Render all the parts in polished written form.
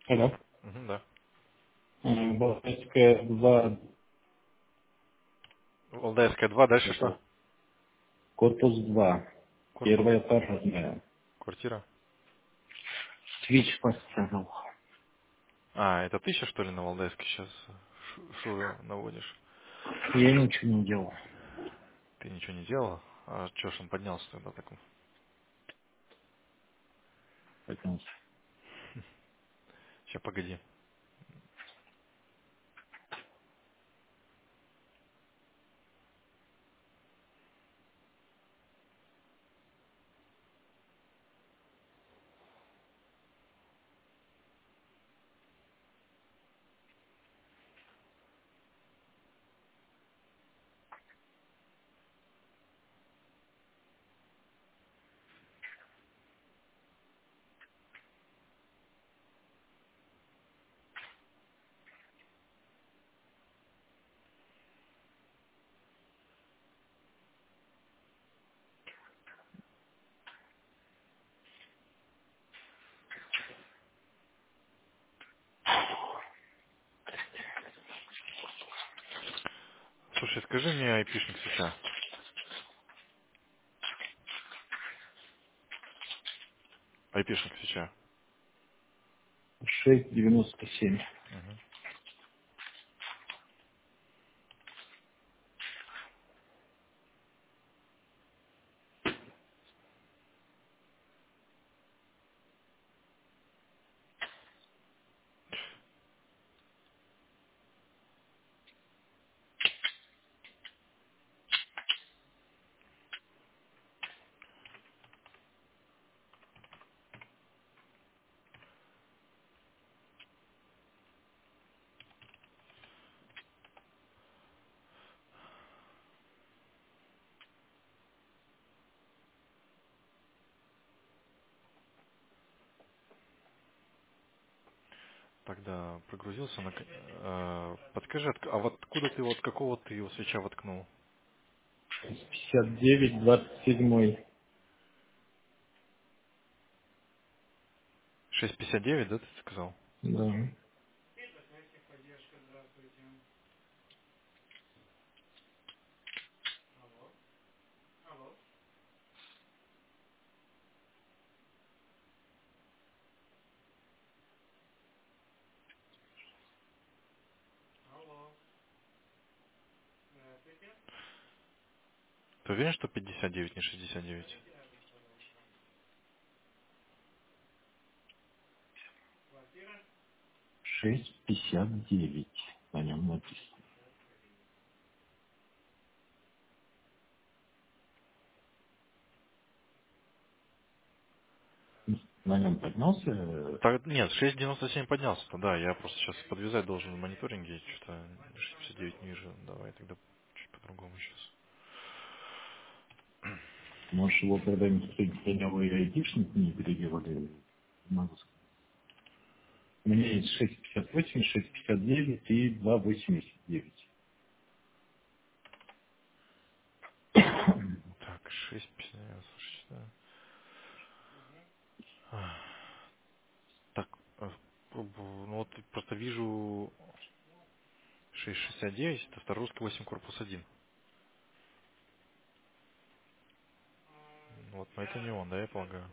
Алло. Да. Балтийская 2, Валдайская 2, дальше что? корпус 2. Корпус, Первая парадная. квартира. Свич поставил. А, это ты сейчас, что ли, на Валдайской сейчас шуру наводишь? Я ничего не делал. Ты ничего не делал? А чё ж он поднялся тогда так? Поэтому Сейчас, погоди. Слушай, скажи мне айпишник свеча. Айпишник свеча. 6,97. Угу. Тогда прогрузился на... подскажи, а вот откуда ты, вот какого ты его свеча воткнул? 59, 27. 6,59, да, ты сказал? Да. Ты уверен, что 59, не 69? 6,59. На нем написано. На нем поднялся. Так, нет, 6,97 поднялся-то, да. Я просто сейчас подвязать должен в мониторинге. Что-то 6,59 не вижу. Давай тогда чуть по-другому сейчас. Может, его когда-нибудь принял и айтишник не переделали. Могу сказать. У меня есть 6,58, 6,59 и 2,89. Так, 6,59, слушайте, да. А, так, ну вот просто вижу 6,69, это Старорусский 8, корпус 1. Вот, но это не он, да, я полагаю.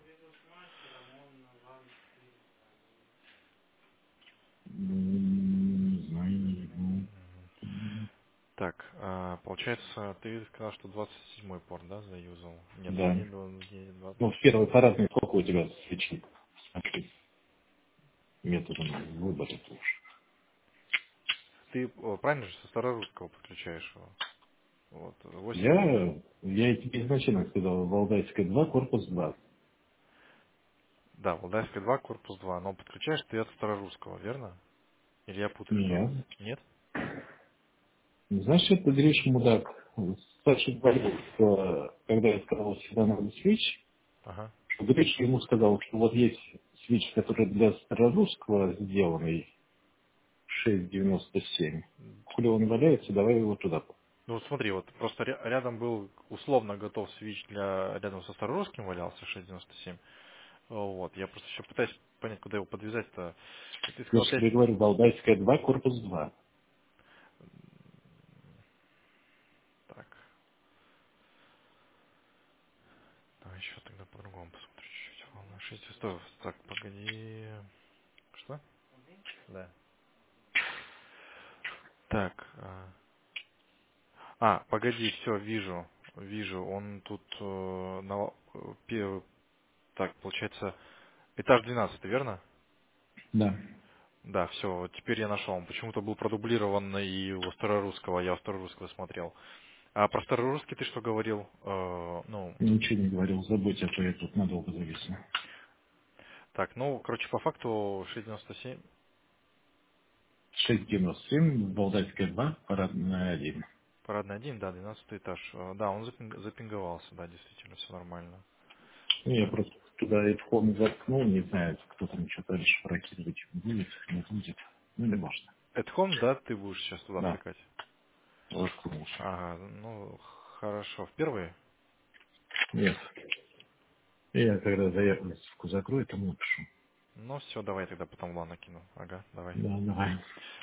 Не знаю, не знаю. Так, получается, ты сказал, что 27-й порт, да, заюзал? Нет, Да. не Ну, в 26. первой парадной сколько у тебя свечей? Смотри, методом выбора тоже. Ты правильно же со Старорусского подключаешь его? Вот, 8. Я тебе изначально сказал, Валдайская 2, корпус 2. Да, Валдайская 2, корпус 2. Но подключаешь ты от Старорусского, верно? Или я путаю Нет. что-то? Нет? Знаешь, это Гриш мудак. Саша говорил, что когда я сказал, всегда надо свич, Ага. что Гриш ему сказал, что вот есть свич, который для старорусского сделанный 6,97. Хули он валяется, давай его туда. Ну вот смотри, вот просто рядом был условно готов свич для рядом со Старорусским валялся 6,97, Вот, я просто еще пытаюсь понять, куда его подвязать-то. И ты Я сказал же 5. тебе говорю, Валдайская 2, корпус 2. Так, давай еще тогда по-другому посмотрю чуть-чуть. Волна 6 листов. Так, погоди. Что? Да. Так, погоди, все, вижу. Вижу, он тут так, получается, этаж 12, верно? Да. Да, все, вот теперь я нашел. Он почему-то был продублирован и у старорусского, я у старорусского смотрел. А про старорусский ты что говорил? Ну, Ничего не говорил, забудь, а то я тут надолго зависну. так, ну, короче, по факту 6,97, 6,97, Валдайская 2, парадная 1. парадный 1, да, 12 этаж. Да, он запинговался, да, действительно, все нормально. Ну, я Так, просто туда и вход заткнул, не знаю, кто там что-то расшифровать будет, не будет. Ну, не важно. at home, да, ты будешь сейчас туда Да, втыкать? заткнул уже. Ага, ну, хорошо. В первые? Нет. Я когда заявку закрою, тому напишу. Ну, все, давай тогда потом лан накину. Ага, давай. Да, давай.